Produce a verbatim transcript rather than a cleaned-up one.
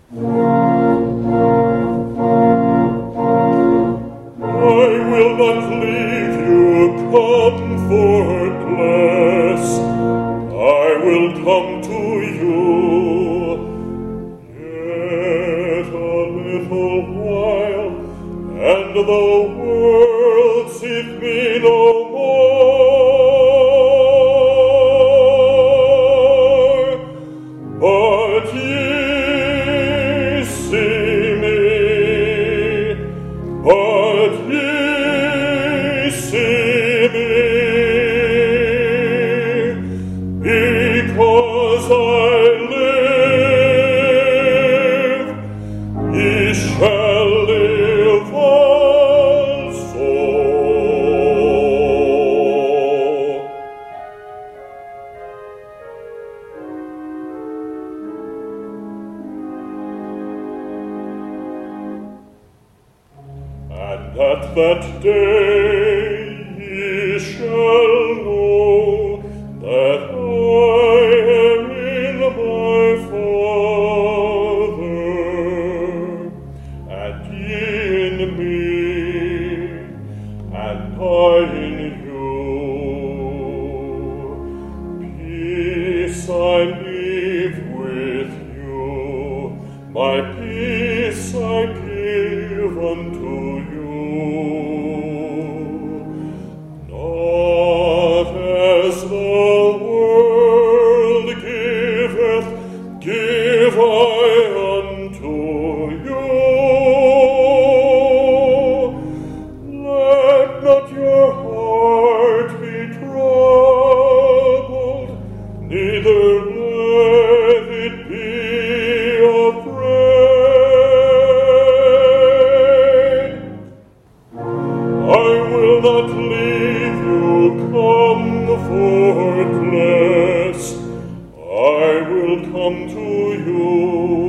will not leave you comfortless. I will come to you. Yet a little while, and the world seeth me no more. But ye see me, but ye see me, because I live, ye shall live also. And at that day ye shall know that I am in my Father, and ye in me, and I in you. Peace I leave with you, my peace I give unto you. Not as the world giveth, give I unto you. Let not your heart be troubled, neither let it be afraid. I will not leave you comfortless. I will come to you.